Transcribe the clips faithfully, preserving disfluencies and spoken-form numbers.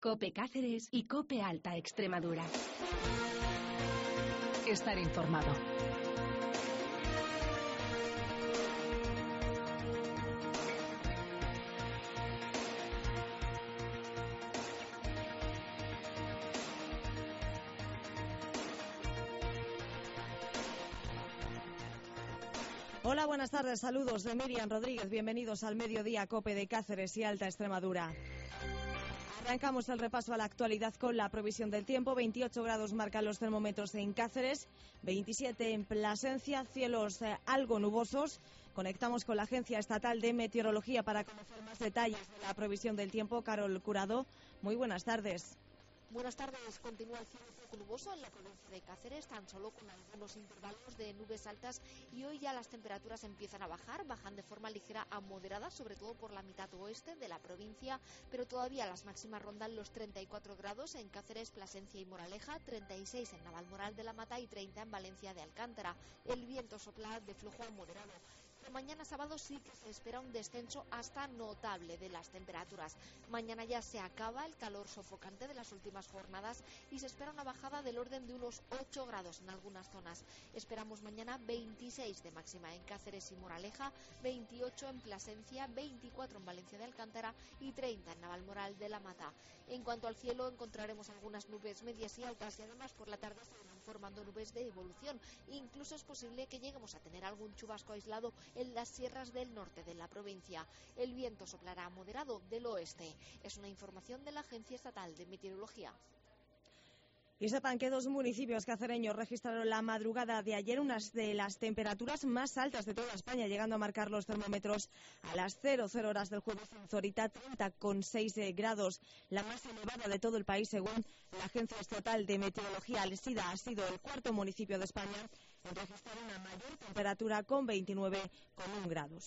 COPE Cáceres y COPE Alta Extremadura. Estar informado. Hola, buenas tardes, saludos de Miriam Rodríguez, bienvenidos al Mediodía COPE de Cáceres y Alta Extremadura. Arrancamos el repaso a la actualidad con la provisión del tiempo. veintiocho grados marcan los termómetros en Cáceres, veintisiete en Plasencia, cielos eh, algo nubosos. Conectamos con la Agencia Estatal de Meteorología para conocer más detalles de la provisión del tiempo. Carol Curado, muy buenas tardes. Buenas tardes. Continúa el cielo poco nuboso en la provincia de Cáceres, tan solo con algunos intervalos de nubes altas, y hoy ya las temperaturas empiezan a bajar, bajan de forma ligera a moderada, sobre todo por la mitad oeste de la provincia, pero todavía las máximas rondan los treinta y cuatro grados en Cáceres, Plasencia y Moraleja, treinta y seis en Navalmoral de la Mata y treinta en Valencia de Alcántara. El viento sopla de flujo a moderado. Mañana sábado sí que se espera un descenso hasta notable de las temperaturas. Mañana ya se acaba el calor sofocante de las últimas jornadas y se espera una bajada del orden de unos ocho grados en algunas zonas. Esperamos mañana veintiséis de máxima en Cáceres y Moraleja, veintiocho en Plasencia, veinticuatro en Valencia de Alcántara y treinta en Navalmoral de la Mata. En cuanto al cielo, encontraremos algunas nubes medias y altas, y además por la tarde se irán formando nubes de evolución. Incluso es posible que lleguemos a tener algún chubasco aislado en las sierras del norte de la provincia. El viento soplará moderado del oeste. Es una información de la Agencia Estatal de Meteorología. Y sepan que dos municipios cacereños registraron la madrugada de ayer unas de las temperaturas más altas de toda España, llegando a marcar los termómetros a las cero horas del jueves en Zorita, treinta coma seis grados, la más elevada de todo el país según la Agencia Estatal de Meteorología. Alsida ha sido el cuarto municipio de España en registrar una mayor temperatura con veintinueve coma uno grados.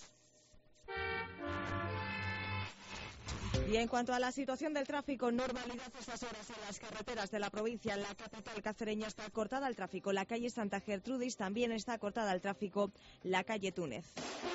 Y en cuanto a la situación del tráfico, normalidad estas horas en las carreteras de la provincia. La capital cacereña está cortada al tráfico. La calle Santa Gertrudis también está cortada al tráfico. La calle Túnez.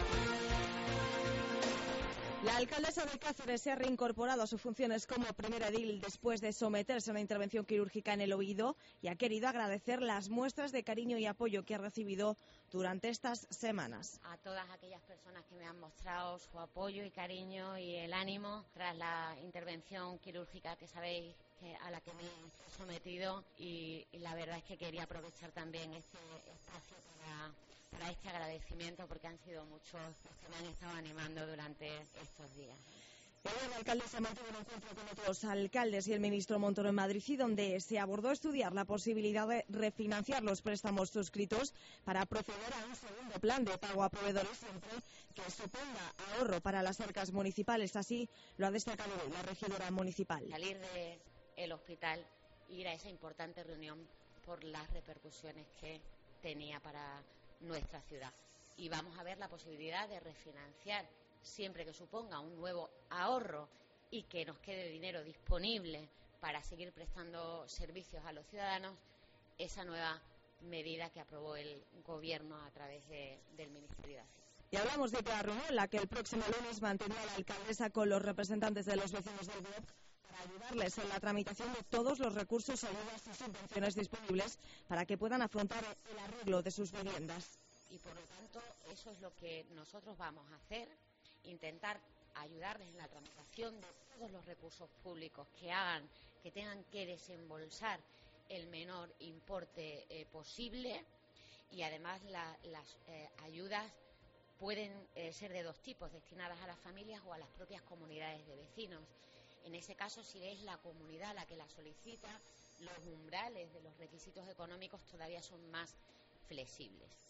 La alcaldesa de Cáceres se ha reincorporado a sus funciones como primera edil después de someterse a una intervención quirúrgica en el oído, y ha querido agradecer las muestras de cariño y apoyo que ha recibido durante estas semanas. A todas aquellas personas que me han mostrado su apoyo y cariño y el ánimo tras la intervención quirúrgica que sabéis que a la que me he sometido, y, y la verdad es que quería aprovechar también este espacio para, para este agradecimiento, porque han sido muchos los que me han estado animando durante estos días. La alcaldesa mantuvo un encuentro con otros alcaldes y el ministro Montoro en Madrid, donde se abordó estudiar la posibilidad de refinanciar los préstamos suscritos para proceder a un segundo plan de pago a proveedores, siempre que suponga ahorro para las arcas municipales. Así lo ha destacado la regidora municipal. Salir del hospital e ir a esa importante reunión por las repercusiones que tenía para nuestra ciudad. Y vamos a ver la posibilidad de refinanciar, siempre que suponga un nuevo ahorro y que nos quede dinero disponible para seguir prestando servicios a los ciudadanos, esa nueva medida que aprobó el Gobierno a través de, del Ministerio de Hacienda. Y hablamos de la reunión en la que el próximo lunes mantendrá la alcaldesa con los representantes de los vecinos del B O C para ayudarles en la tramitación de todos los recursos, ayudas y subvenciones disponibles para que puedan afrontar el arreglo de sus viviendas. Y por lo tanto, eso es lo que nosotros vamos a hacer, intentar ayudarles en la tramitación de todos los recursos públicos que hagan, que tengan que desembolsar el menor importe eh, posible, y además la, las eh, ayudas pueden eh, ser de dos tipos, destinadas a las familias o a las propias comunidades de vecinos. En ese caso, si es la comunidad la que la solicita, los umbrales de los requisitos económicos todavía son más flexibles.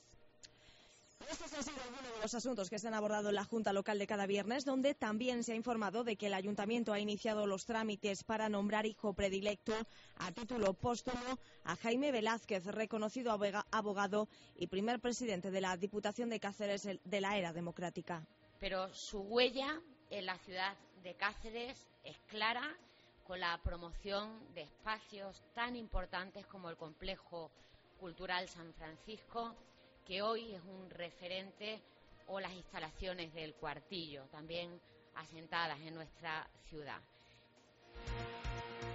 Estos han sido algunos de los asuntos que se han abordado en la Junta Local de cada viernes, donde también se ha informado de que el Ayuntamiento ha iniciado los trámites para nombrar hijo predilecto a título póstumo a Jaime Velázquez, reconocido abogado y primer presidente de la Diputación de Cáceres de la era democrática. Pero su huella en la ciudad de Cáceres es clara, con la promoción de espacios tan importantes como el Complejo Cultural San Francisco, que hoy es un referente, o las instalaciones del Cuartillo, también asentadas en nuestra ciudad.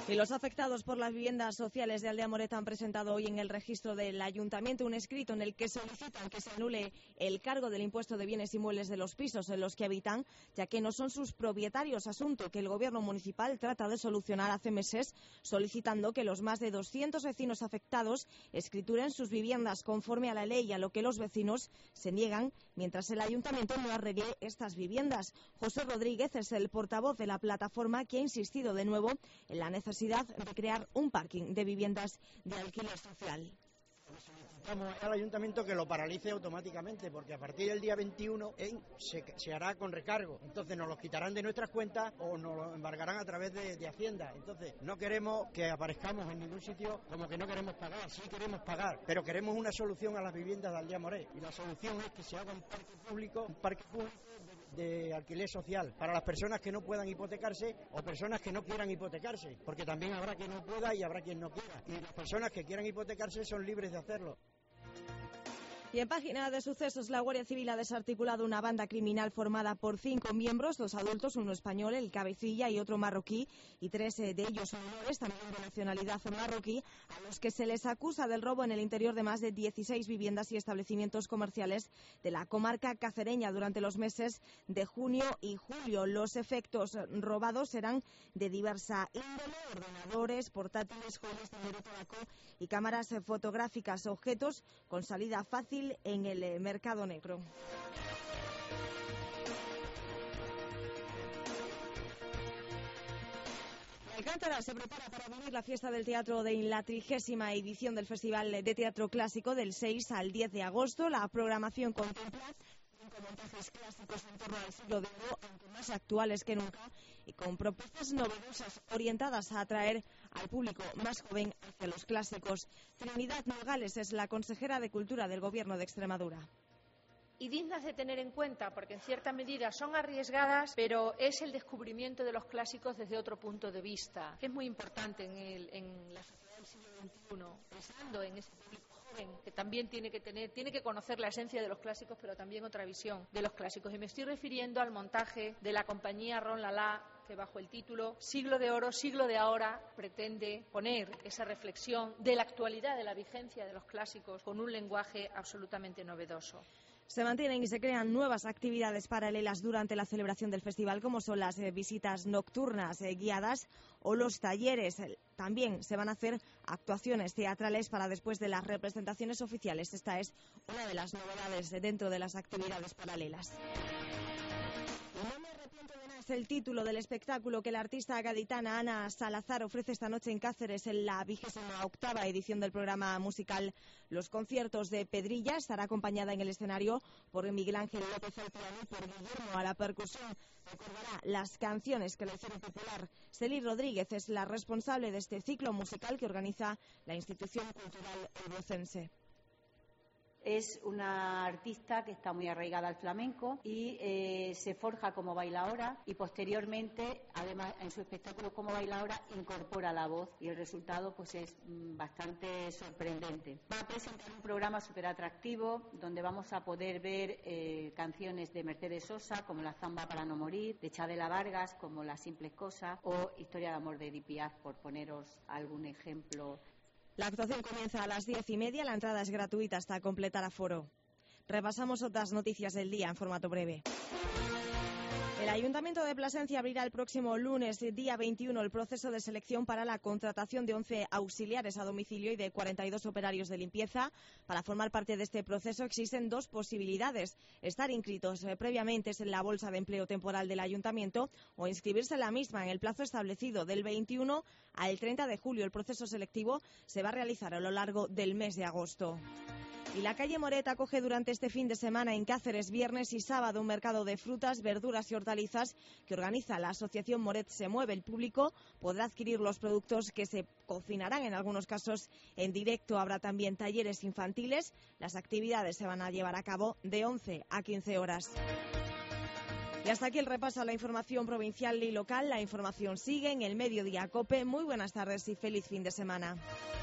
Y los afectados por las viviendas sociales de Aldea Moret han presentado hoy en el registro del Ayuntamiento un escrito en el que solicitan que se anule el cargo del impuesto de bienes inmuebles de los pisos en los que habitan, ya que no son sus propietarios, asunto que el Gobierno municipal trata de solucionar hace meses, solicitando que los más de doscientos vecinos afectados escrituren sus viviendas conforme a la ley, a lo que los vecinos se niegan mientras el Ayuntamiento no arregle estas viviendas. José Rodríguez es el portavoz de la plataforma que ha insistido de nuevo en la necesidad de crear un parking de viviendas de alquiler social. Solicitamos al Ayuntamiento que lo paralice automáticamente, porque a partir del día veintiuno eh, se, se hará con recargo. Entonces nos los quitarán de nuestras cuentas o nos lo embargarán a través de, de Hacienda. Entonces no queremos que aparezcamos en ningún sitio como que no queremos pagar. Sí queremos pagar, pero queremos una solución a las viviendas de Aldea Moret. Y la solución es que se haga un parque público, un parque público de alquiler social para las personas que no puedan hipotecarse o personas que no quieran hipotecarse, porque también habrá quien no pueda y habrá quien no quiera, y las personas que quieran hipotecarse son libres de hacerlo. Y en página de sucesos, la Guardia Civil ha desarticulado una banda criminal formada por cinco miembros, dos adultos, uno español, el cabecilla, y otro marroquí, y tres de ellos menores, también de nacionalidad marroquí, a los que se les acusa del robo en el interior de más de dieciséis viviendas y establecimientos comerciales de la comarca cacereña durante los meses de junio y julio. Los efectos robados serán de diversa índole: ordenadores, portátiles, joyas, dinero, tabaco y cámaras fotográficas, objetos con salida fácil en el mercado negro. Alcántara se prepara para vivir la fiesta del teatro de la trigésima edición del Festival de Teatro Clásico del seis al diez de agosto. La programación contempla cinco montajes clásicos en torno al siglo de oro, aunque más actuales que nunca, y con propuestas novedosas orientadas a atraer al público más joven hacia los clásicos. Trinidad Nogales es la consejera de Cultura del Gobierno de Extremadura. Y dignas de tener en cuenta, porque en cierta medida son arriesgadas, pero es el descubrimiento de los clásicos desde otro punto de vista, que es muy importante en, el, en la sociedad del siglo veintiuno, pensando en ese público joven que también tiene que tener, tiene que conocer la esencia de los clásicos, pero también otra visión de los clásicos. Y me estoy refiriendo al montaje de la compañía Ron Lala, que bajo el título Siglo de Oro, Siglo de Ahora pretende poner esa reflexión de la actualidad, de la vigencia de los clásicos, con un lenguaje absolutamente novedoso. Se mantienen y se crean nuevas actividades paralelas durante la celebración del festival, como son las eh, visitas nocturnas eh, guiadas o los talleres. También se van a hacer actuaciones teatrales para después de las representaciones oficiales. Esta es una de las novedades dentro de las actividades paralelas. El título del espectáculo que la artista gaditana Ana Salazar ofrece esta noche en Cáceres en la vigésima octava edición del programa musical Los Conciertos de Pedrilla. Estará acompañada en el escenario por Miguel Ángel López al piano y por Guillermo a la percusión. Recordará las canciones que le hicieron popular. Celi Rodríguez es la responsable de este ciclo musical que organiza la institución cultural elbocense. Es una artista que está muy arraigada al flamenco y eh, se forja como bailaora y posteriormente, además en su espectáculo como bailaora, incorpora la voz y el resultado pues es mm, bastante sorprendente. Va a presentar un programa súper atractivo donde vamos a poder ver eh, canciones de Mercedes Sosa como La Zamba para no morir, de Chabela Vargas como Las simples cosas o Historia de amor de Edith Piaf, por poneros algún ejemplo. La actuación comienza a las diez y media, la entrada es gratuita hasta completar aforo. Repasamos otras noticias del día en formato breve. El Ayuntamiento de Plasencia abrirá el próximo lunes, día veintiuno, el proceso de selección para la contratación de once auxiliares a domicilio y de cuarenta y dos operarios de limpieza. Para formar parte de este proceso existen dos posibilidades: estar inscritos eh, previamente en la Bolsa de Empleo Temporal del Ayuntamiento o inscribirse en la misma en el plazo establecido del veintiuno al treinta de julio. El proceso selectivo se va a realizar a lo largo del mes de agosto. Y la calle Moret acoge durante este fin de semana en Cáceres, viernes y sábado, un mercado de frutas, verduras y hortalizas que organiza la asociación Moret Se Mueve. El público podrá adquirir los productos que se cocinarán en algunos casos en directo. Habrá también talleres infantiles. Las actividades se van a llevar a cabo de once a quince horas. Y hasta aquí el repaso a la información provincial y local. La información sigue en el Mediodía COPE. Muy buenas tardes y feliz fin de semana.